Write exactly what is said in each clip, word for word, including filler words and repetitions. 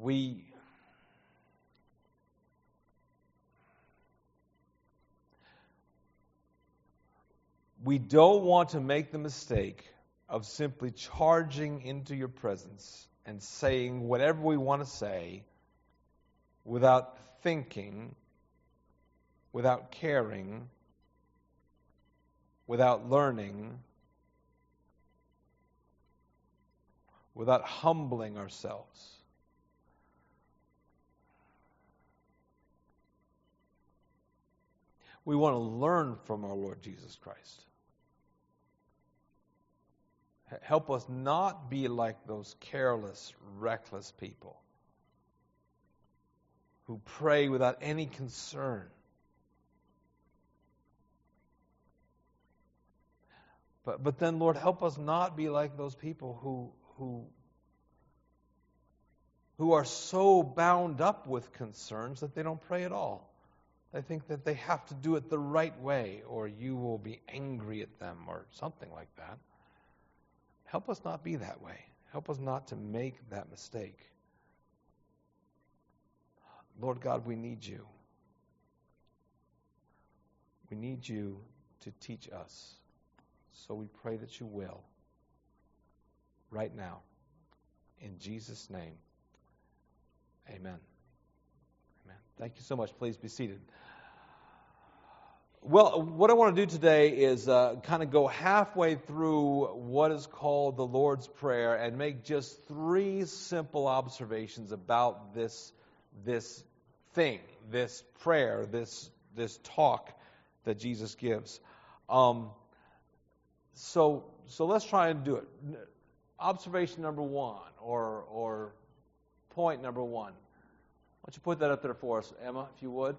we we don't want to make the mistake of simply charging into your presence and saying whatever we want to say without thinking, without caring, without learning, without humbling ourselves. We want to learn from our Lord Jesus Christ. Help us not be like those careless, reckless people who pray without any concern. But but then, Lord, help us not be like those people who who who are so bound up with concerns that they don't pray at all. They think that they have to do it the right way, or you will be angry at them, or something like that. Help us not be that way. Help us not to make that mistake. Lord God, we need you. We need you to teach us. So we pray that you will. Right now. In Jesus' name. Amen. Amen. Thank you so much. Please be seated. Well, what I want to do today is uh, kind of go halfway through what is called the Lord's Prayer and make just three simple observations about this this thing, this prayer, this this talk that Jesus gives. Um, so so let's try and do it. Observation number one, or or point number one. Why don't you put that up there for us, Emma, if you would?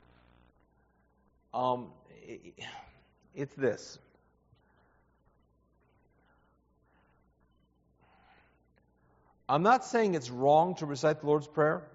Um, it's this. I'm not saying it's wrong to recite the Lord's Prayer.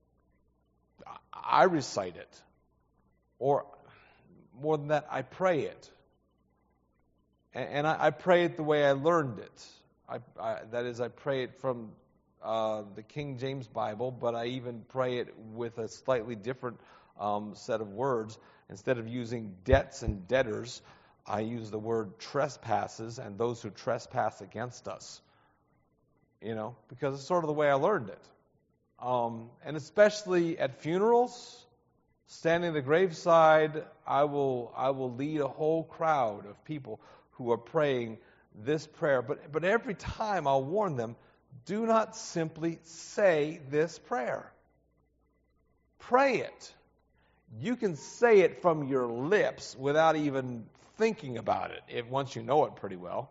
I recite it. Or, more than that, I pray it. And I, I pray it the way I learned it. I, I, that is, I pray it from uh, the King James Bible, but I even pray it with a slightly different um, set of words. Instead of using debts and debtors, I use the word trespasses and those who trespass against us. You know, because it's sort of the way I learned it. Um, and especially at funerals, standing at the graveside, I will I will lead a whole crowd of people who are praying this prayer. But but every time I'll warn them, do not simply say this prayer. Pray it. You can say it from your lips without even thinking about it, if once you know it pretty well.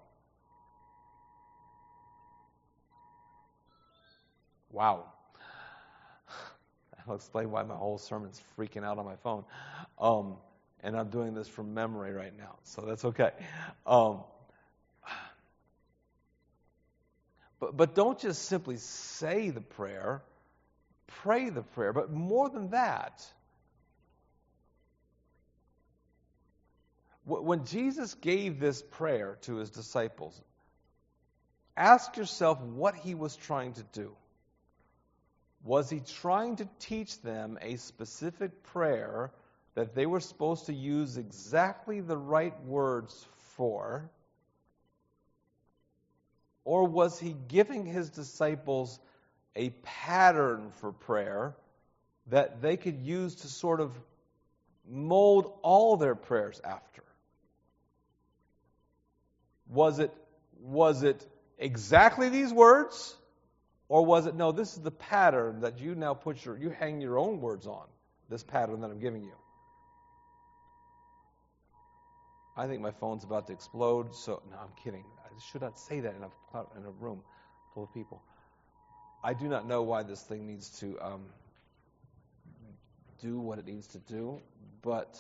Wow. I'll explain why my whole sermon's freaking out on my phone. Um, and I'm doing this from memory right now, so that's okay. Um, but, but don't just simply say the prayer. Pray the prayer. But more than that, when Jesus gave this prayer to his disciples, ask yourself what he was trying to do. Was he trying to teach them a specific prayer that they were supposed to use exactly the right words for? Or was he giving his disciples a pattern for prayer that they could use to sort of mold all their prayers after? Was it, was it exactly these words? Or was it, no, this is the pattern that you now put your, you hang your own words on, this pattern that I'm giving you? I think my phone's about to explode, so, no, I'm kidding. I should not say that in a, in a room full of people. I do not know why this thing needs to um, do what it needs to do, but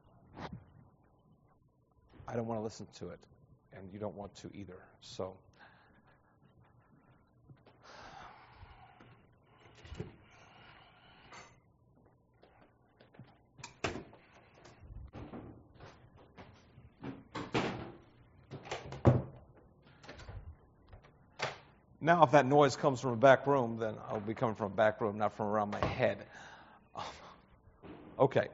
I don't want to listen to it. And you don't want to either. So, Now, if that noise comes from a back room, then I'll be coming from a back room, not from around my head. Okay.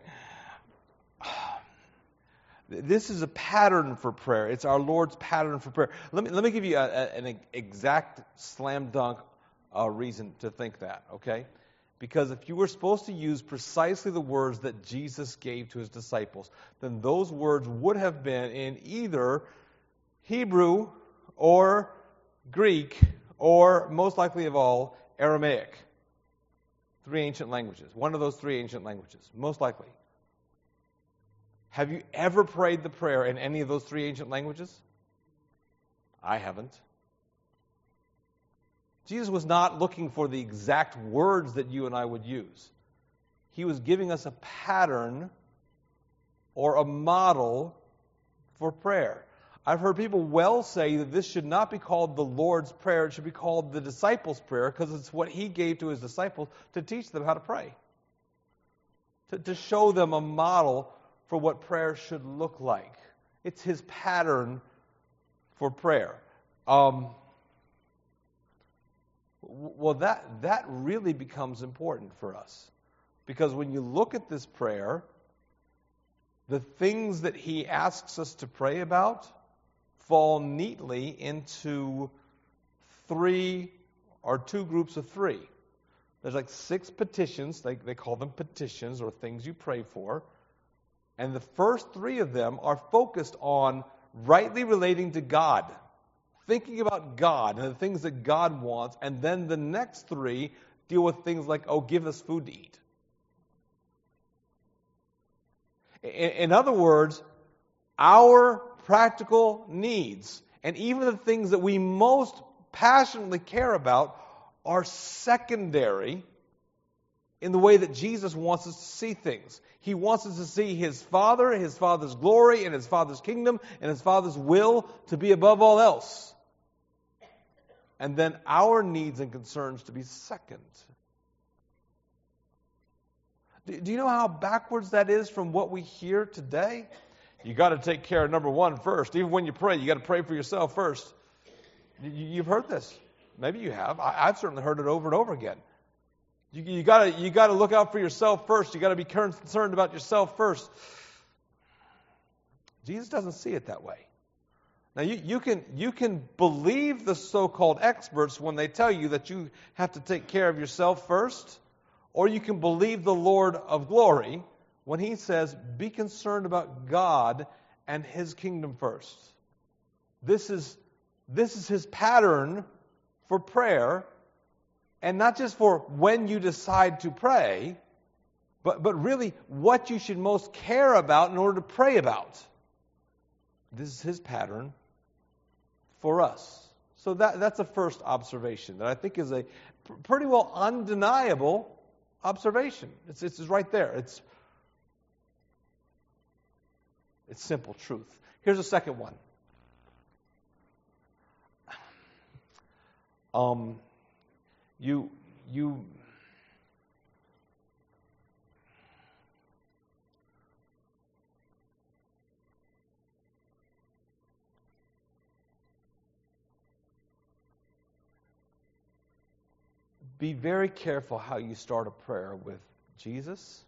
This is a pattern for prayer. It's our Lord's pattern for prayer. Let me let me give you a, a, an exact slam dunk uh, reason to think that, okay? Because if you were supposed to use precisely the words that Jesus gave to his disciples, then those words would have been in either Hebrew or Greek or, most likely of all, Aramaic. Three ancient languages. One of those three ancient languages, most likely. Have you ever prayed the prayer in any of those three ancient languages? I haven't. Jesus was not looking for the exact words that you and I would use. He was giving us a pattern or a model for prayer. I've heard people well say that this should not be called the Lord's Prayer. It should be called the disciples' prayer because it's what he gave to his disciples to teach them how to pray. To, to show them a model for what prayer should look like. It's his pattern for prayer. Um, well, that, that really becomes important for us. Because when you look at this prayer, the things that he asks us to pray about fall neatly into three or two groups of three. There's like six petitions. They, they call them petitions or things you pray for. And the first three of them are focused on rightly relating to God, thinking about God and the things that God wants. And then the next three deal with things like, oh, give us food to eat. In, in other words, our practical needs and even the things that we most passionately care about are secondary in the way that Jesus wants us to see things. He wants us to see his Father, his Father's glory, and his Father's kingdom, and his Father's will to be above all else. And then our needs and concerns to be second. Do, do you know how backwards that is from what we hear today? You got to take care of number one first. Even when you pray, you got to pray for yourself first. You, you've heard this. Maybe you have. I, I've certainly heard it over and over again. You, you gotta you gotta look out for yourself first. You gotta be concerned about yourself first. Jesus doesn't see it that way. Now you, you can you can believe the so-called experts when they tell you that you have to take care of yourself first, or you can believe the Lord of glory when he says, be concerned about God and his kingdom first. This is this is his pattern for prayer. And not just for when you decide to pray, but, but really what you should most care about in order to pray about. This is his pattern for us. So that, that's a first observation that I think is a pr- pretty well undeniable observation. It's, it's right there. It's, it's simple truth. Here's a second one. Um... You, you, be very careful how you start a prayer with Jesus.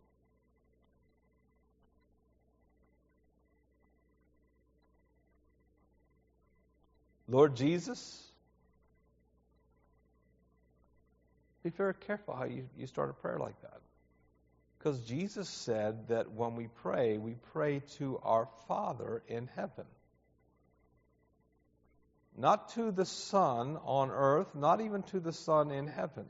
Lord Jesus. Be very careful how you, you start a prayer like that. Because Jesus said that when we pray, we pray to our Father in heaven. Not to the Son on earth, not even to the Son in heaven.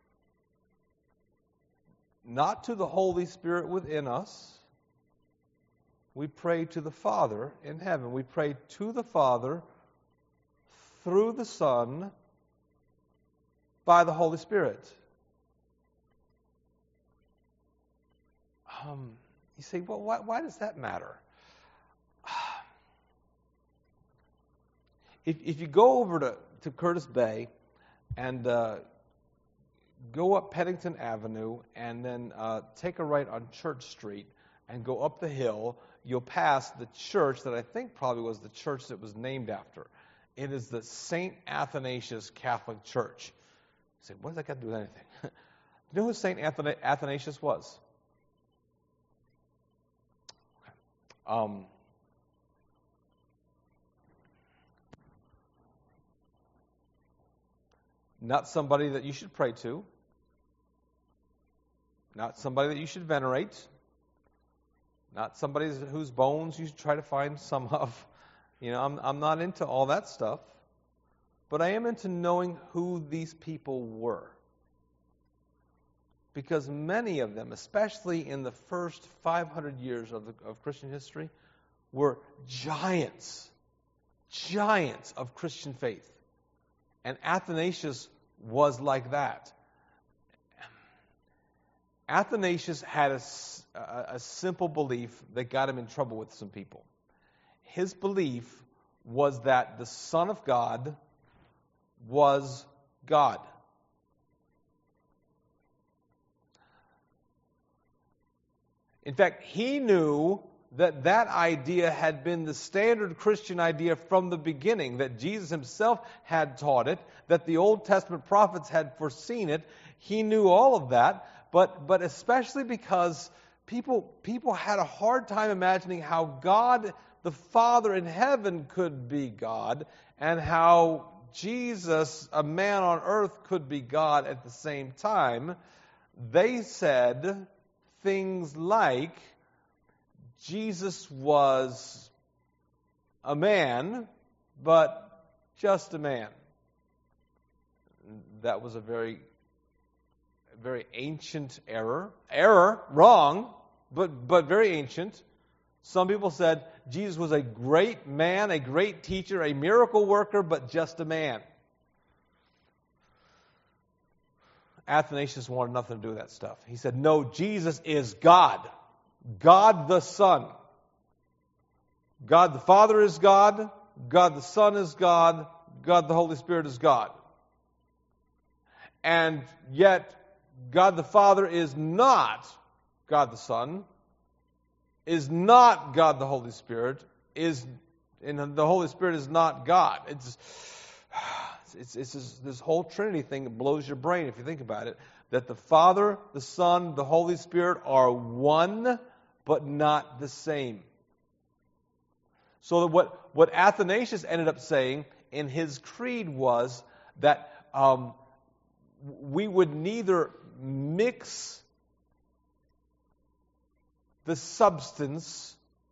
Not to the Holy Spirit within us. We pray to the Father in heaven. We pray to the Father through the Son by the Holy Spirit. Um, you say, well, why, why does that matter? If, if you go over to, to Curtis Bay and uh, go up Pennington Avenue and then uh, take a right on Church Street and go up the hill, you'll pass the church that I think probably was the church that was named after. It is the Saint Athanasius Catholic Church. You say, what does that got to do with anything? You know who Saint Athana- Athanasius was? Um, not somebody that you should pray to. Not somebody that you should venerate. Not somebody whose bones you should try to find some of. You know, I'm, I'm not into all that stuff. But I am into knowing who these people were. Because many of them, especially in the first five hundred years of, the, of Christian history, were giants. Giants of Christian faith. And Athanasius was like that. Athanasius had a, a, a simple belief that got him in trouble with some people. His belief was that the Son of God was God. In fact, he knew that that idea had been the standard Christian idea from the beginning, that Jesus himself had taught it, that the Old Testament prophets had foreseen it. He knew all of that, but but especially because people people had a hard time imagining how God, the Father in heaven, could be God, and how Jesus, a man on earth, could be God at the same time. They said things like, Jesus was a man, but just a man. That was a very, very ancient error. Error, wrong, but but very ancient. Some people said Jesus was a great man, a great teacher, a miracle worker, but just a man. Athanasius wanted nothing to do with that stuff. He said, no, Jesus is God. God the Son. God the Father is God. God the Son is God. God the Holy Spirit is God. And yet, God the Father is not God the Son, is not God the Holy Spirit, is and the Holy Spirit is not God. It's it's, it's this, this whole Trinity thing that blows your brain if you think about it. That the Father, the Son, the Holy Spirit are one, but not the same. So what, what Athanasius ended up saying in his creed was that um, we would neither mix the substance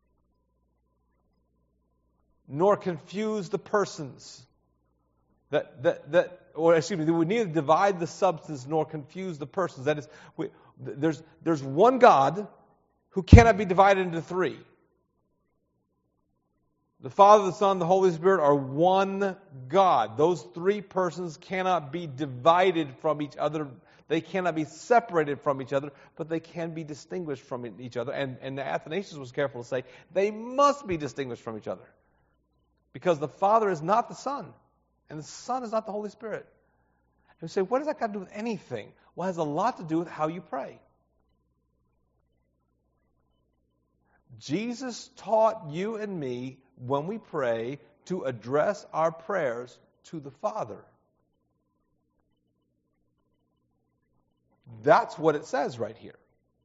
nor confuse the persons. That that that, or excuse me, we would neither divide the substance nor confuse the persons. That is, we, there's there's one God who cannot be divided into three. The Father, the Son, the Holy Spirit are one God. Those three persons cannot be divided from each other. They cannot be separated from each other, but they can be distinguished from each other. And, and Athanasius was careful to say they must be distinguished from each other. Because the Father is not the Son, and the Son is not the Holy Spirit. And we say, what does that got to do with anything? Well, it has a lot to do with how you pray. Jesus taught you and me, when we pray, to address our prayers to the Father. That's what it says right here.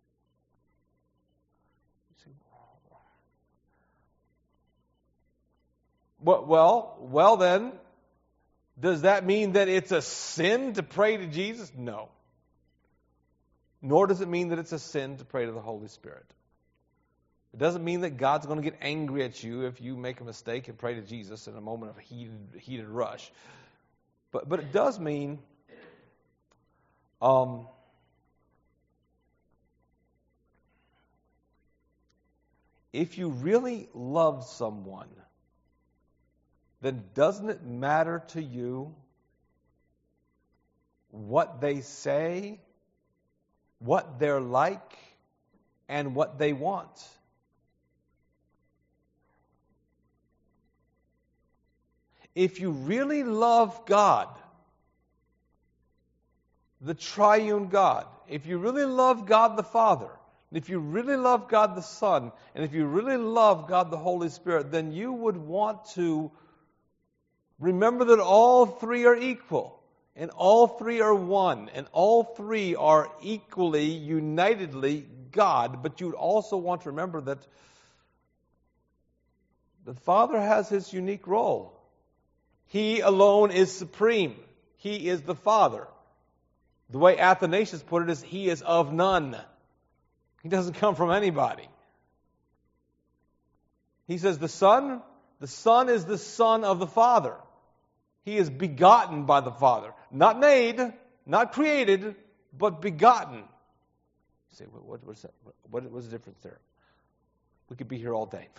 Well, well then, does that mean that it's a sin to pray to Jesus? No. Nor does it mean that it's a sin to pray to the Holy Spirit. It doesn't mean that God's going to get angry at you if you make a mistake and pray to Jesus in a moment of heated, heated rush. But but it does mean um, if you really love someone, then doesn't it matter to you what they say, what they're like, and what they want? If you really love God, the triune God, if you really love God the Father, if you really love God the Son, and if you really love God the Holy Spirit, then you would want to Remember that all three are equal, and all three are one, and all three are equally, unitedly God. But you also want to remember that the Father has His unique role. He alone is supreme. He is the Father. The way Athanasius put it is, He is of none. He doesn't come from anybody. He says the Son, the Son is the Son of the Father. He is begotten by the Father. Not made, not created, but begotten. You say, what, what, what's that? What, what's the difference there? We could be here all day.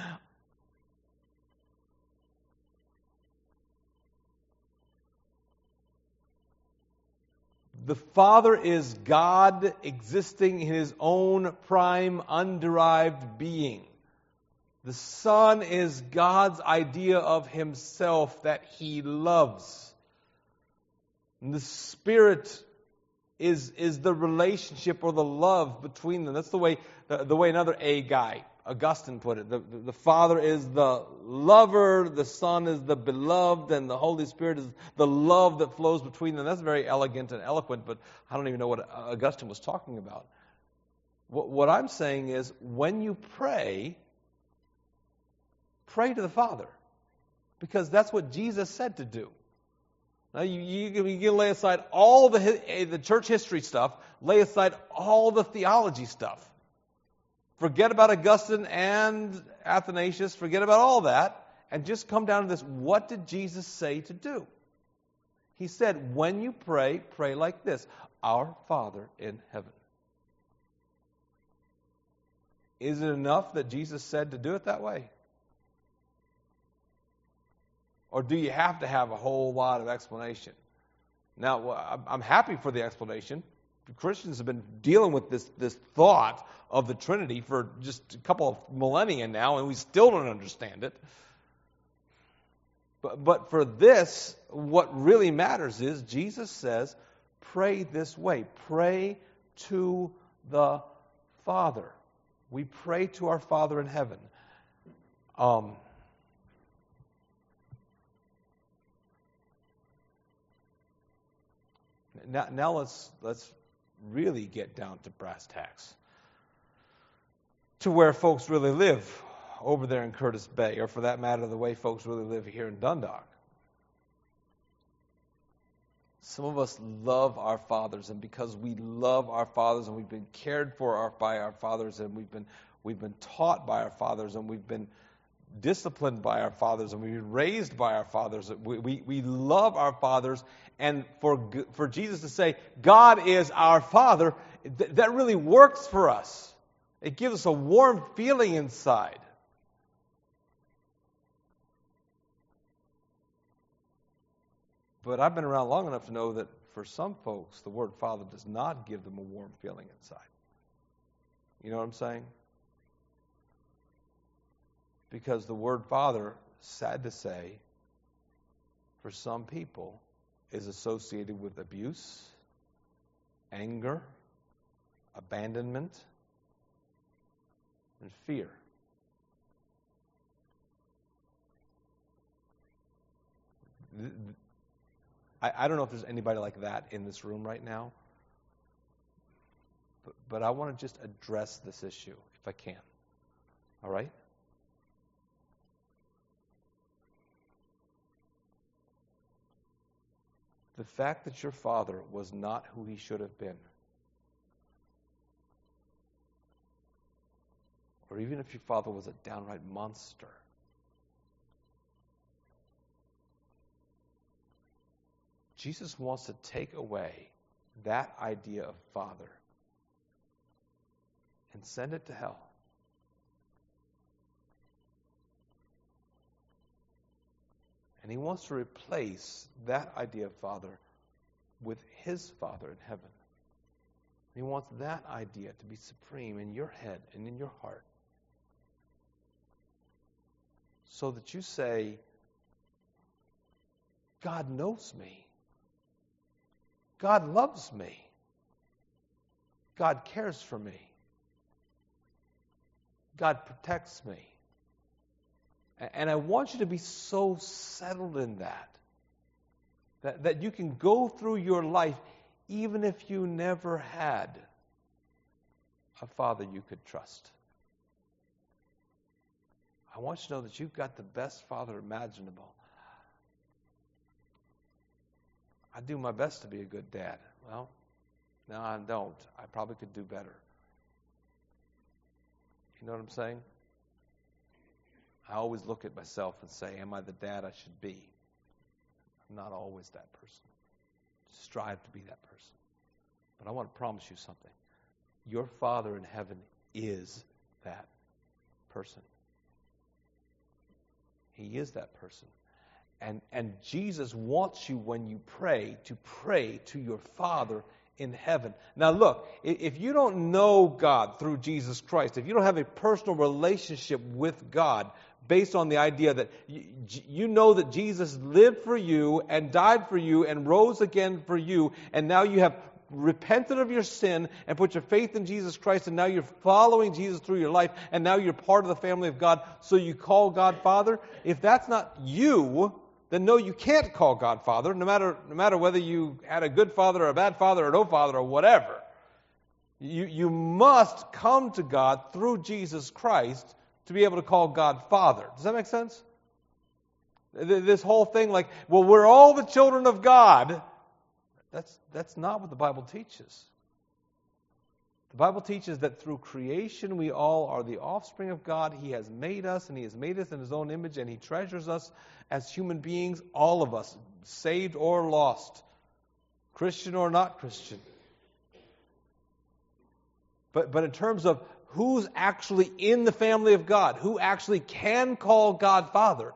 The Father is God existing in His own prime, underived being. The Son is God's idea of Himself that He loves. And the Spirit is, is the relationship or the love between them. That's the way the, the way another A guy, Augustine, put it. The, the, the Father is the lover, the Son is the beloved, and the Holy Spirit is the love that flows between them. That's very elegant and eloquent, but I don't even know what Augustine was talking about. What, what I'm saying is, when you pray, pray to the Father, because that's what Jesus said to do. Now, you, you, you can lay aside all the, the church history stuff, lay aside all the theology stuff. Forget about Augustine and Athanasius, forget about all that, and just come down to this. What did Jesus say to do? He said, when you pray, pray like this: Our Father in heaven. Is it enough that Jesus said to do it that way? Or do you have to have a whole lot of explanation? Now, I'm happy for the explanation. Christians have been dealing with this, this thought of the Trinity for just a couple of millennia now, and we still don't understand it. But, but for this, what really matters is Jesus says, pray this way. Pray to the Father. We pray to our Father in heaven. Um... Now, now let's let's really get down to brass tacks, to where folks really live over there in Curtis Bay, or for that matter, the way folks really live here in Dundalk. Some of us love our fathers, and because we love our fathers, and we've been cared for our, by our fathers, and we've been we've been taught by our fathers, and we've been disciplined by our fathers, and we've been raised by our fathers. We, we, we love our fathers, and for for Jesus to say, God is our Father, th- that really works for us. It gives us a warm feeling inside. But I've been around long enough to know that for some folks, the word Father does not give them a warm feeling inside. You know what I'm saying? Because the word Father, sad to say, for some people, is associated with abuse, anger, abandonment, and fear. I, I don't know if there's anybody like that in this room right now, but, but I want to just address this issue, if I can. All right? The fact that your father was not who he should have been, or even if your father was a downright monster, Jesus wants to take away that idea of father and send it to hell. And he wants to replace that idea of Father with his Father in heaven. He wants that idea to be supreme in your head and in your heart. So that you say, God knows me. God loves me. God cares for me. God protects me. And I want you to be so settled in that, that, that you can go through your life even if you never had a father you could trust. I want you to know that you've got the best father imaginable. I do my best to be a good dad. Well, no, I don't. I probably could do better. You know what I'm saying? I always look at myself and say, am I the dad I should be? I'm not always that person. Strive to be that person. But I want to promise you something. Your Father in heaven is that person. He is that person. And, and Jesus wants you, when you pray, to pray to your Father in heaven. Now look, if you don't know God through Jesus Christ, if you don't have a personal relationship with God based on the idea that you, you know that Jesus lived for you and died for you and rose again for you, and now you have repented of your sin and put your faith in Jesus Christ, and now you're following Jesus through your life, and now you're part of the family of God, so you call God Father. If that's not you, then no, you can't call God Father, no matter no matter whether you had a good father or a bad father or no father or whatever. You, you must come to God through Jesus Christ to be able to call God Father. Does that make sense? This whole thing like, well, we're all the children of God. That's, that's not what the Bible teaches. The Bible teaches that through creation we all are the offspring of God. He has made us, and He has made us in His own image, and He treasures us as human beings, all of us, saved or lost, Christian or not Christian. But, but in terms of who's actually in the family of God, who actually can call God Father,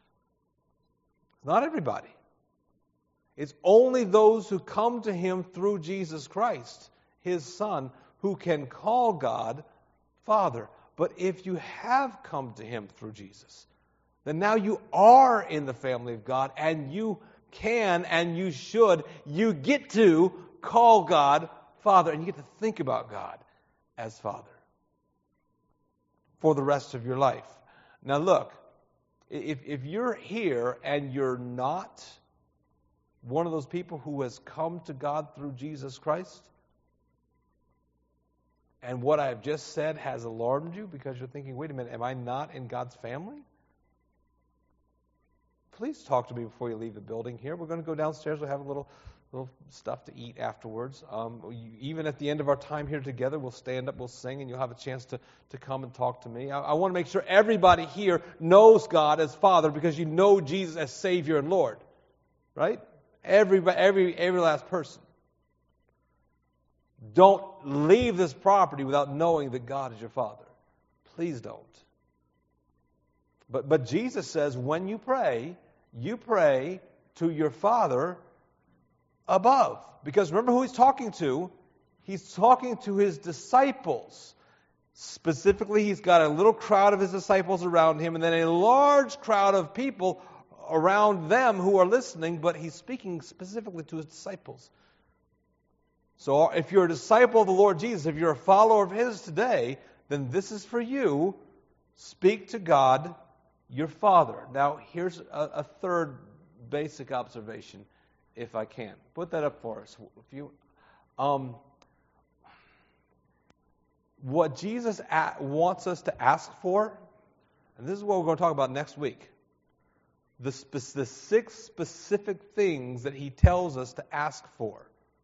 not everybody. It's only those who come to Him through Jesus Christ, His Son, who can call God Father. But if you have come to Him through Jesus, then now you are in the family of God, and you can and you should, you get to call God Father, and you get to think about God as Father for the rest of your life. Now look, if, if you're here and you're not one of those people who has come to God through Jesus Christ, and what I've just said has alarmed you because you're thinking, wait a minute, am I not in God's family? Please talk to me before you leave the building here. We're going to go downstairs. We'll have a little little stuff to eat afterwards. Um, you, even at the end of our time here together, we'll stand up, we'll sing, and you'll have a chance to, to come and talk to me. I, I want to make sure everybody here knows God as Father because you know Jesus as Savior and Lord. Right? Every, every, every last person. Don't leave this property without knowing that God is your Father. Please don't. But, but Jesus says when you pray, you pray to your Father above. Because remember who He's talking to? He's talking to His disciples. Specifically, He's got a little crowd of His disciples around Him, and then a large crowd of people around them who are listening, but He's speaking specifically to His disciples. So if you're a disciple of the Lord Jesus, if you're a follower of His today, then this is for you. Speak to God, your Father. Now, here's a, a third basic observation, if I can. Put that up for us. If you, um, what Jesus a- wants us to ask for, and this is what we're going to talk about next week, the, spe- the six specific things that He tells us to ask for.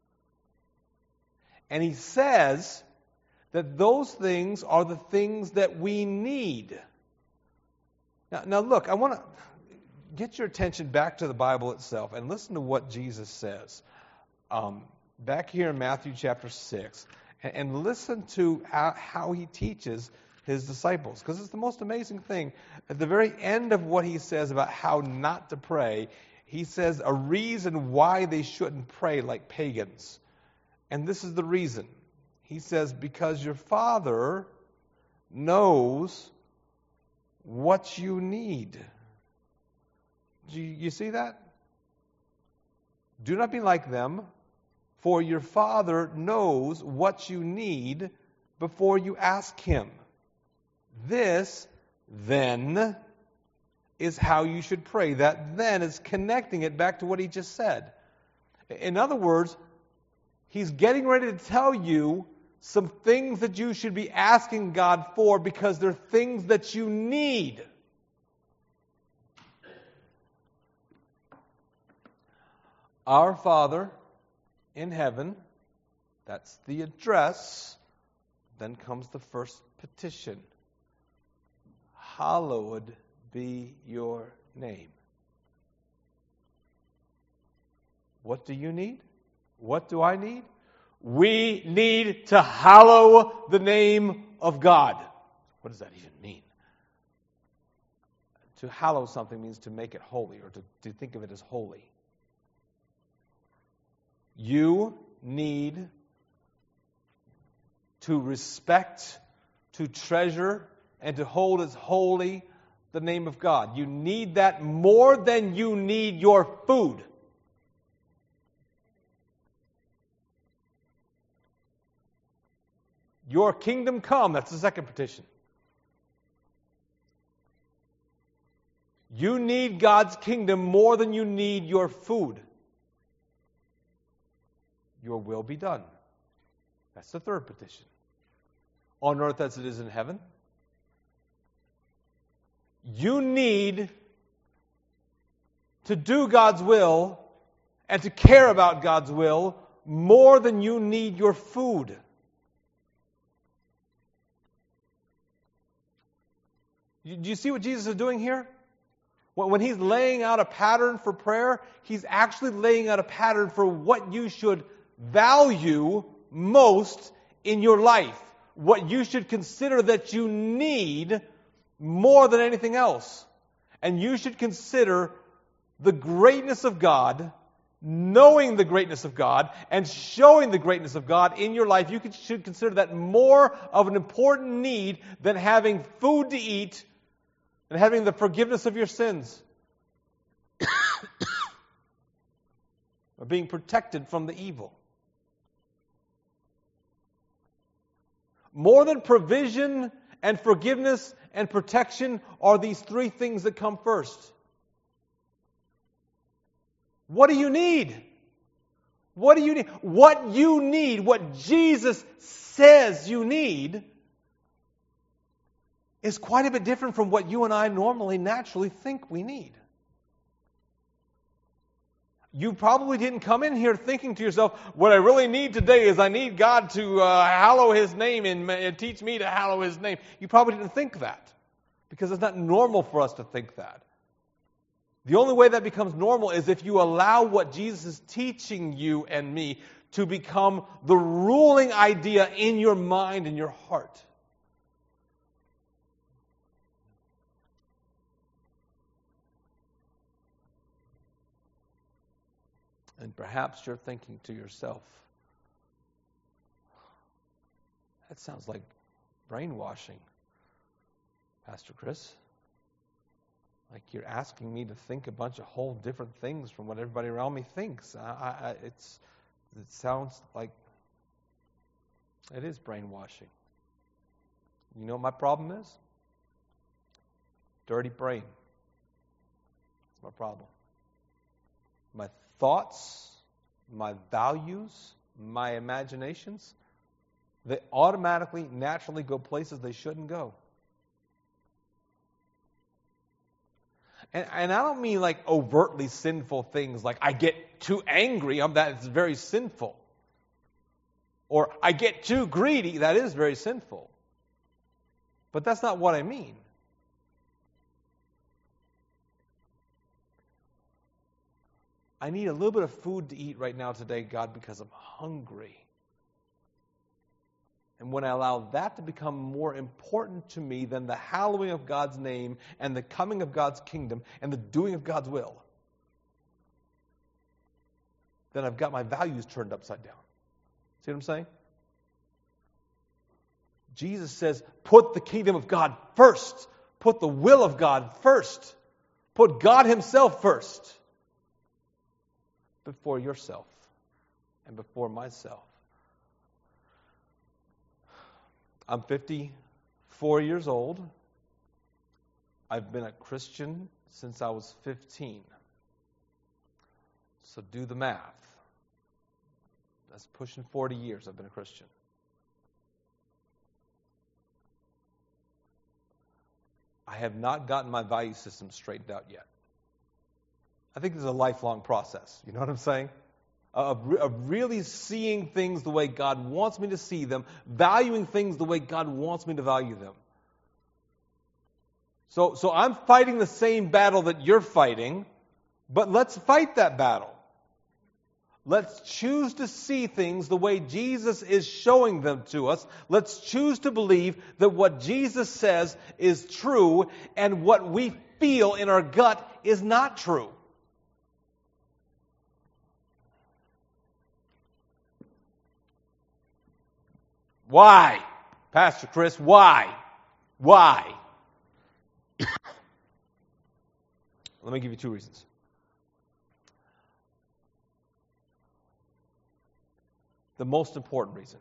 And He says that those things are the things that we need. Now, now look, I want to get your attention back to the Bible itself and listen to what Jesus says. Um, back here in Matthew chapter six, and, and listen to how, how He teaches His disciples. Because it's the most amazing thing. At the very end of what He says about how not to pray, He says a reason why they shouldn't pray like pagans. And this is the reason. He says, because your Father knows what you need. Do you, you see that? Do not be like them, for your Father knows what you need before you ask Him. This, then, is how you should pray. That then is connecting it back to what he just said. In other words, he's getting ready to tell you some things that you should be asking God for because they're things that you need. Our Father in heaven, that's the address. Then comes the first petition. Hallowed be your name. What do you need? What do I need? We need to hallow the name of God. What does that even mean? To hallow something means to make it holy, or to, to think of it as holy. You need to respect, to treasure, and to hold as holy the name of God. You need that more than you need your food. Your kingdom come, that's the second petition. You need God's kingdom more than you need your food. Your will be done. That's the third petition. On earth as it is in heaven. You need to do God's will and to care about God's will more than you need your food. Do you see what Jesus is doing here? When he's laying out a pattern for prayer, he's actually laying out a pattern for what you should value most in your life. What you should consider that you need more than anything else. And you should consider the greatness of God, knowing the greatness of God, and showing the greatness of God in your life. You should consider that more of an important need than having food to eat and having the forgiveness of your sins. Or being protected from the evil. More than provision and forgiveness and protection are these three things that come first. What do you need? What do you need? What you need, what Jesus says you need, is quite a bit different from what you and I normally, naturally think we need. You probably didn't come in here thinking to yourself, what I really need today is I need God to uh, hallow His name and uh, teach me to hallow His name. You probably didn't think that because it's not normal for us to think that. The only way that becomes normal is if you allow what Jesus is teaching you and me to become the ruling idea in your mind and your heart. And perhaps you're thinking to yourself, that sounds like brainwashing, Pastor Chris. Like you're asking me to think a bunch of whole different things from what everybody around me thinks. I, I, it's, it sounds like it is brainwashing. You know what my problem is? Dirty brain. That's my problem. My thoughts, my values, my imaginations, they automatically, naturally go places they shouldn't go. And, and I don't mean like overtly sinful things, like I get too angry, I'm, that's very sinful. Or I get too greedy, that is very sinful. But that's not what I mean. I need a little bit of food to eat right now today, God, because I'm hungry. And when I allow that to become more important to me than the hallowing of God's name and the coming of God's kingdom and the doing of God's will, then I've got my values turned upside down. See what I'm saying? Jesus says, put the kingdom of God first. Put the will of God first. Put God Himself first. Before yourself and before myself. I'm fifty-four years old. I've been a Christian since I was fifteen. So do the math. That's pushing forty years I've been a Christian. I have not gotten my value system straightened out yet. I think this is a lifelong process. You know what I'm saying? Of, re- of really seeing things the way God wants me to see them, valuing things the way God wants me to value them. So, so I'm fighting the same battle that you're fighting, but let's fight that battle. Let's choose to see things the way Jesus is showing them to us. Let's choose to believe that what Jesus says is true and what we feel in our gut is not true. Why? Pastor Chris, why? Why? Let me give you two reasons. The most important reason.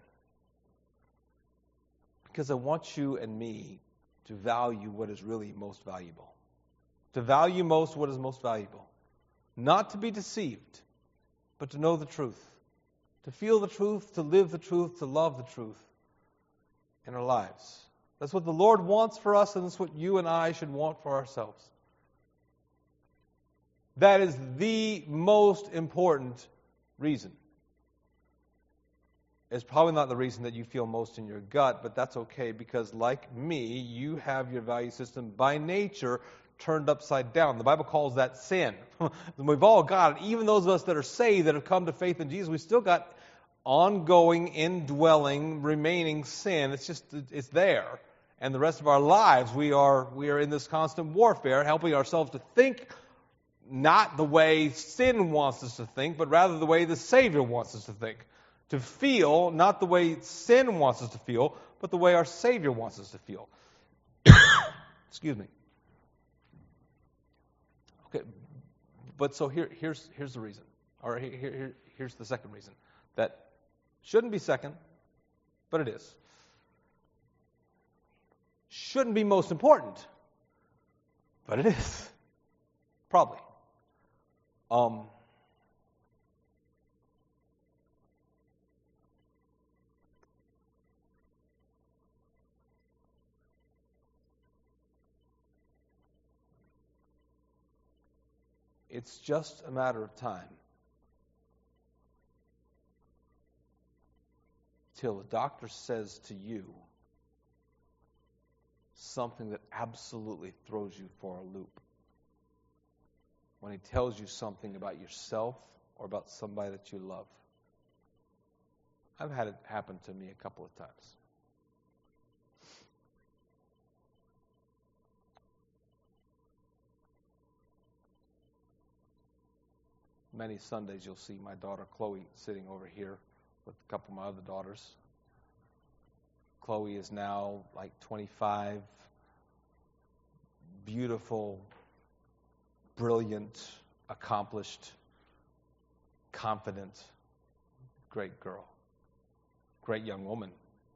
Because I want you and me to value what is really most valuable. To value most what is most valuable. Not to be deceived, but to know the truth. To feel the truth, to live the truth, to love the truth in our lives. That's what the Lord wants for us, and that's what you and I should want for ourselves. That is the most important reason. It's probably not the reason that you feel most in your gut, but that's okay because like me, you have your value system by nature turned upside down. The Bible calls that sin. We've all got it. Even those of us that are saved, that have come to faith in Jesus, we still got ongoing, indwelling, remaining sin. It's just, it's there. And the rest of our lives, we are we are in this constant warfare, helping ourselves to think not the way sin wants us to think, but rather the way the Savior wants us to think. To feel not the way sin wants us to feel, but the way our Savior wants us to feel. Excuse me. Okay, but so here, here's here's the reason, or here, here, here's the second reason that shouldn't be second, but it is. Shouldn't be most important, but it is. Probably. Um. It's just a matter of time till the doctor says to you something that absolutely throws you for a loop. When he tells you something about yourself or about somebody that you love. I've had it happen to me a couple of times. Many Sundays you'll see my daughter Chloe sitting over here with a couple of my other daughters. Chloe is now like twenty-five, beautiful, brilliant, accomplished, confident, great girl, great young woman.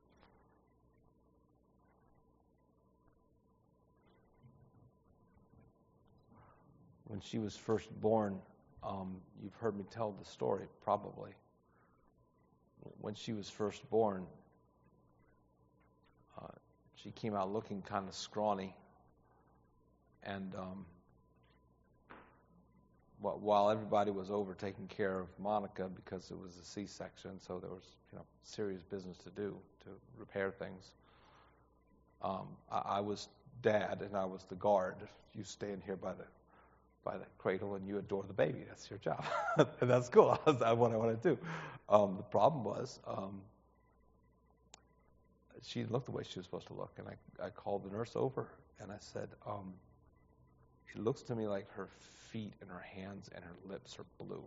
When she was first born, Um, you've heard me tell the story, probably. When she was first born, uh, she came out looking kind of scrawny. And um, while everybody was over taking care of Monica because it was a C-section, so there was, you know, serious business to do to repair things. Um, I, I was dad and I was the guard. You stand here by the by the cradle and you adore the baby. That's your job. And that's cool. That's what I want to do. Um, the problem was um, she didn't look the way she was supposed to look. And I, I called the nurse over and I said, um, it looks to me like her feet and her hands and her lips are blue.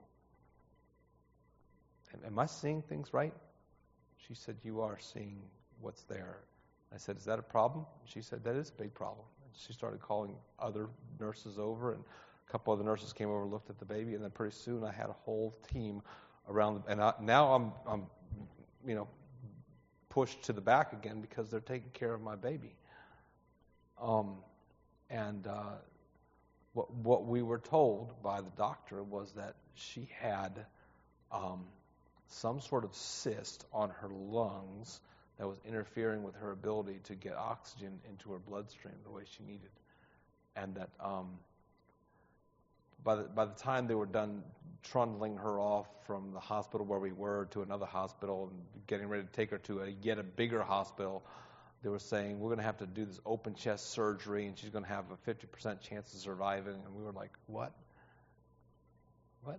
Am I seeing things right? She said, you are seeing what's there. I said, is that a problem? She said, that is a big problem. And she started calling other nurses over, and a couple other nurses came over and looked at the baby, and then pretty soon I had a whole team around them. And I, now I'm, I'm, you know, pushed to the back again because they're taking care of my baby. Um, and uh, what, what we were told by the doctor was that she had um, some sort of cyst on her lungs that was interfering with her ability to get oxygen into her bloodstream the way she needed. And that um, by the by the time they were done trundling her off from the hospital where we were to another hospital and getting ready to take her to a yet a bigger hospital, they were saying, we're going to have to do this open chest surgery and she's going to have a fifty percent chance of surviving. And we were like, what? What?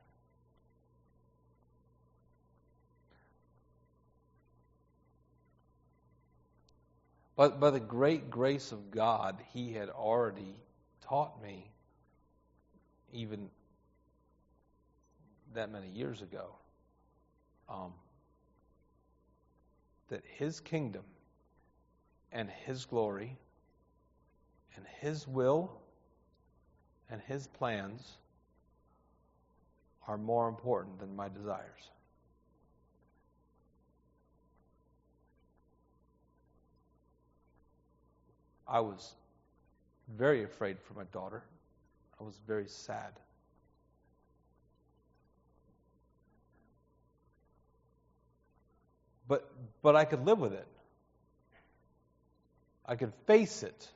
But by the great grace of God, He had already taught me, even that many years ago, um, that His kingdom and His glory and His will and His plans are more important than my desires. I was very afraid for my daughter. I was very sad. But but I could live with it. I could face it.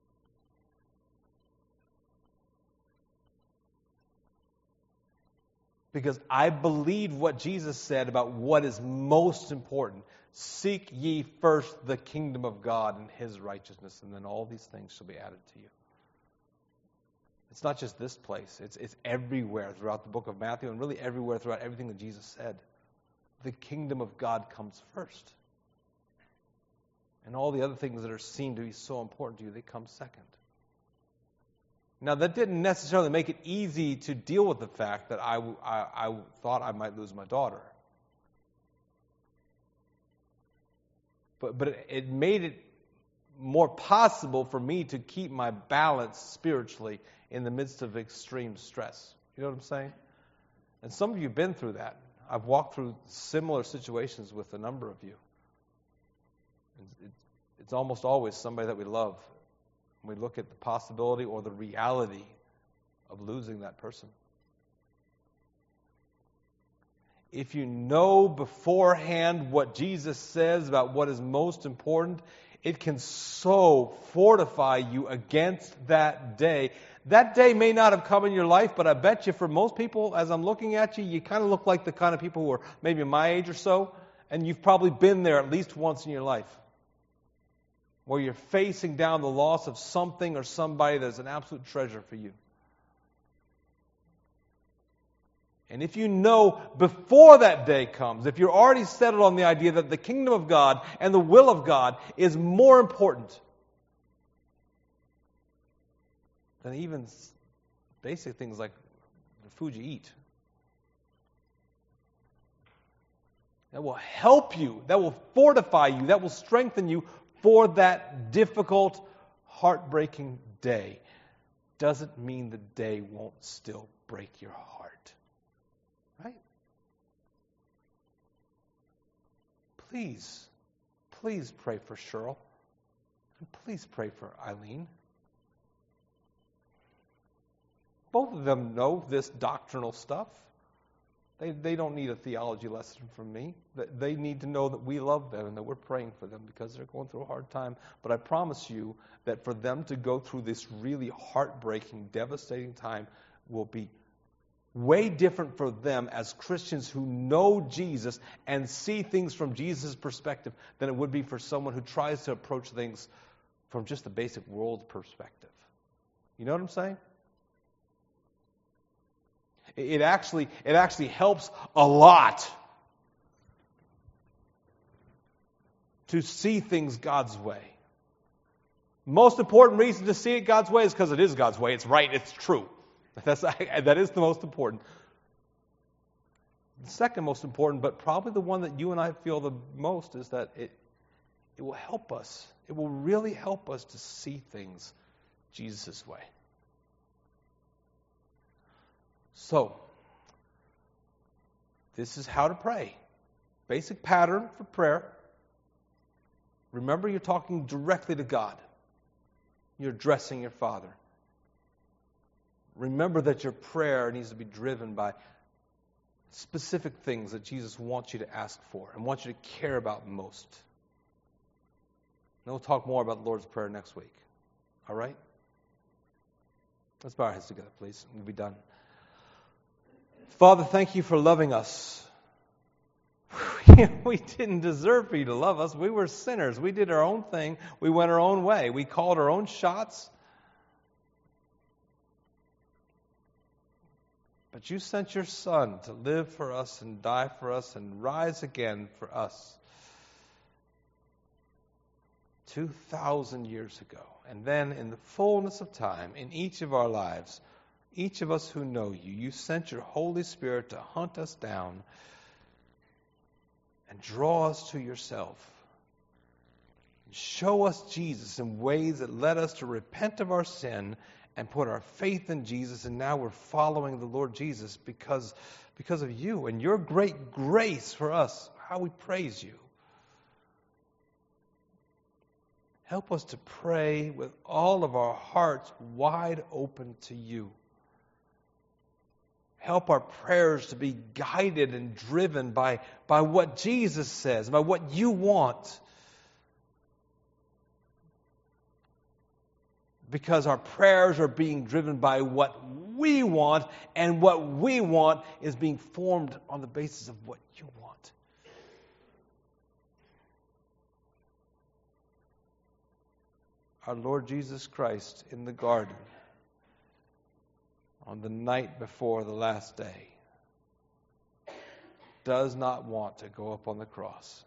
Because I believed what Jesus said about what is most important. Seek ye first the kingdom of God and His righteousness, and then all these things shall be added to you. It's not just this place. It's, it's everywhere throughout the book of Matthew, and really everywhere throughout everything that Jesus said. The kingdom of God comes first. And all the other things that are seen to be so important to you, they come second. Now, that didn't necessarily make it easy to deal with the fact that I, I, I thought I might lose my daughter. But, but it, it made it more possible for me to keep my balance spiritually in the midst of extreme stress. You know what I'm saying? And some of you have been through that. I've walked through similar situations with a number of you. It's, it's almost always somebody that we love. We look at the possibility or the reality of losing that person. If you know beforehand what Jesus says about what is most important, it can so fortify you against that day. That day may not have come in your life, but I bet you for most people, as I'm looking at you, you kind of look like the kind of people who are maybe my age or so, and you've probably been there at least once in your life, where you're facing down the loss of something or somebody that's an absolute treasure for you. And if you know before that day comes, if you're already settled on the idea that the kingdom of God and the will of God is more important than even basic things like the food you eat, that will help you, that will fortify you, that will strengthen you for that difficult, heartbreaking day, doesn't mean the day won't still break your heart. Right? Please, please pray for Cheryl. And please pray for Eileen. Both of them know this doctrinal stuff. They they don't need a theology lesson from me. They need to know that we love them and that we're praying for them because they're going through a hard time. But I promise you that for them to go through this really heartbreaking, devastating time will be way different for them as Christians who know Jesus and see things from Jesus' perspective than it would be for someone who tries to approach things from just the basic world perspective. You know what I'm saying? It actually, it actually helps a lot to see things God's way. Most important reason to see it God's way is because it is God's way. It's right. It's true. That's, that is the most important. The second most important, but probably the one that you and I feel the most, is that it, it will help us. It will really help us to see things Jesus' way. So, this is how to pray. Basic pattern for prayer. Remember, you're talking directly to God. You're addressing your Father. remember that your prayer needs to be driven by specific things that Jesus wants you to ask for and wants you to care about most. And we'll talk more about the Lord's Prayer next week. All right? Let's bow our heads together, please. We'll be done. Father, thank you for loving us. We didn't deserve for you to love us. We were sinners. We did our own thing. We went our own way. We called our own shots. But you sent your Son to live for us and die for us and rise again for us two thousand years ago. And then in the fullness of time, in each of our lives, each of us who know you, you sent your Holy Spirit to hunt us down and draw us to yourself. Show us Jesus in ways that led us to repent of our sin and put our faith in Jesus, and now we're following the Lord Jesus because, because of you and your great grace for us. How we praise you. Help us to pray with all of our hearts wide open to you. Help our prayers to be guided and driven by, by what Jesus says, by what you want. Because our prayers are being driven by what we want, and what we want is being formed on the basis of what you want. Our Lord Jesus Christ in the garden, on the night before the last day, does not want to go up on the cross.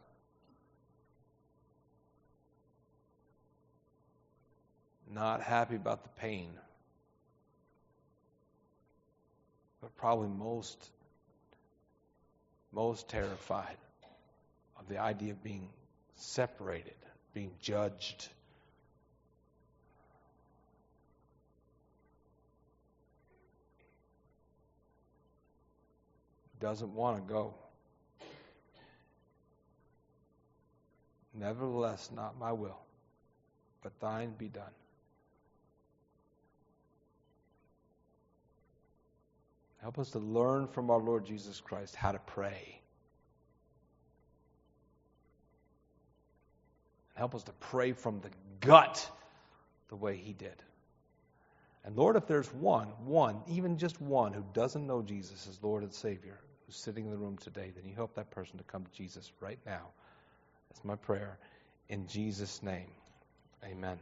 Not happy about the pain, but probably most, most terrified of the idea of being separated, being judged. Doesn't want to go. Nevertheless, not my will, but thine be done. Help us to learn from our Lord Jesus Christ how to pray. Help us to pray from the gut the way he did. And Lord, if there's one, one, even just one, who doesn't know Jesus as Lord and Savior, who's sitting in the room today, then you help that person to come to Jesus right now. That's my prayer. In Jesus' name, amen.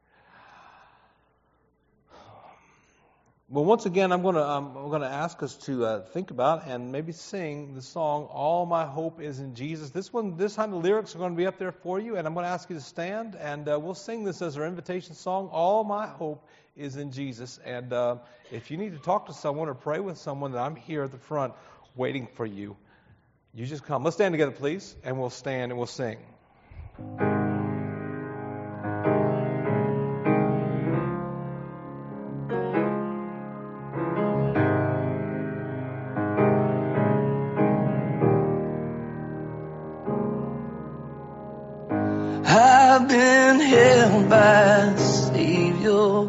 Well, once again, I'm going to um, I'm going to ask us to uh, think about and maybe sing the song "All My Hope Is in Jesus." This one, this time, the lyrics are going to be up there for you, and I'm going to ask you to stand, and uh, we'll sing this as our invitation song. All my hope is in Jesus. And uh, if you need to talk to someone or pray with someone, then I'm here at the front waiting for you. You just come. Let's stand together, please, and we'll stand and we'll sing. I've been held by the Savior.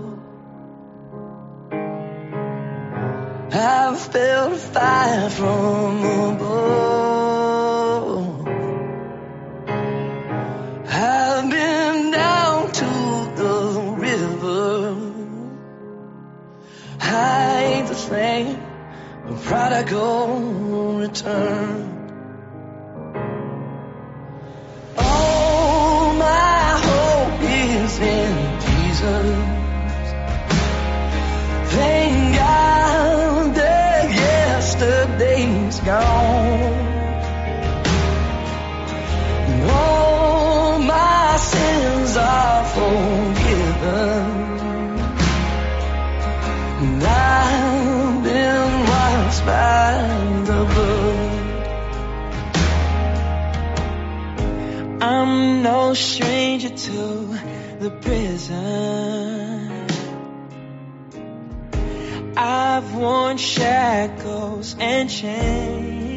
I've felt fire from above. I've been down to the river. I ain't the same, a prodigal return. All my hope is in Jesus. Thank God that yesterday's gone. And all my sins are forgiven. And I've been washed by the blood. I'm no stranger to the prison. I've worn shackles and chains.